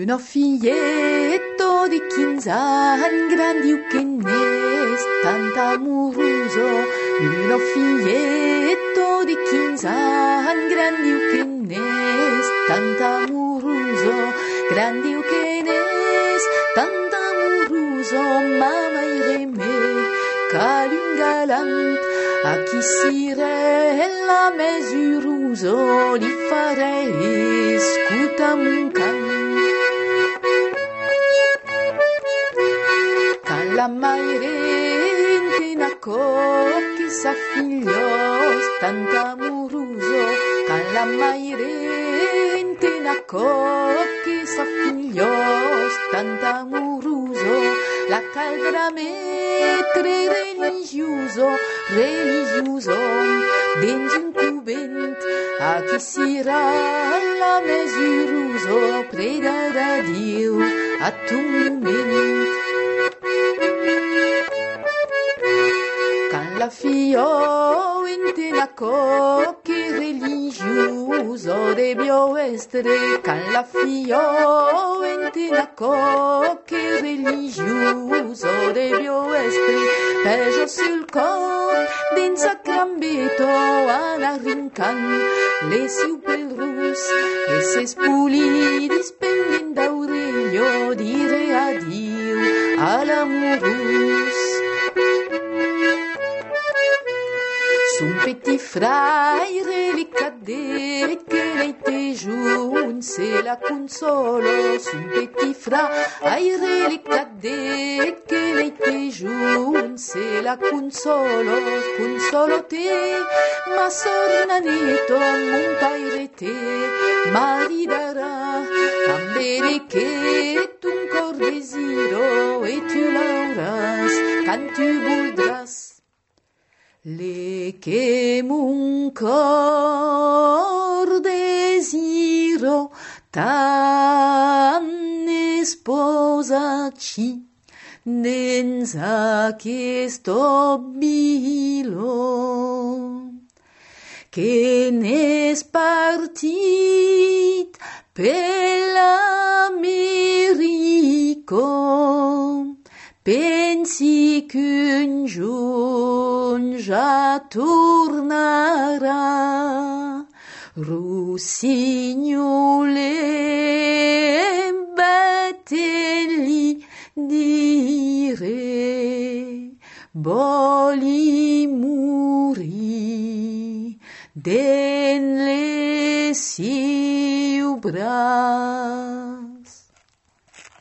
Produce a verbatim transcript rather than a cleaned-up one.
Una figlietto di quindici anni, grande che ne tanto amoroso. Una figlietto di quindici anni, grande che ne tanto amoroso. Grande che ne tanto amoroso, mamma ireme, calun galant, a chi sirella mesuroso, li farei scuta un can. La mairente na cocchi sa figlios tanto amoroso, can la mairente na cocchi sa figlios tanto amoroso, la caldra metre religioso, religioso, dentro un cubent, a chi sira la mesuroso, prega da Dio a tu moment. La fio inte la cocchi religioso debio essere, can la fio inte la cocchi religioso debio essere, peggio sul cor din sacramento ana rincan le super rus e se spuli dispendin d'Aurelio dire addio all'amorus. Son petit frère li cadet che lei te giun se la consolo. Son petit frère li cadet che lei te giun se la consolo. Consolo te, ma sornaneto mon paire te maridara. Ambere che tu un cor desiro e tu l'auras quand tu voudras. Le che mon cor desiro tan sposaci nenza che sto bilo che ne spartit per l'Americo. Pensi qu'un giorno già tornerà, rossignole battelli dire, boli muri, den le siu bras.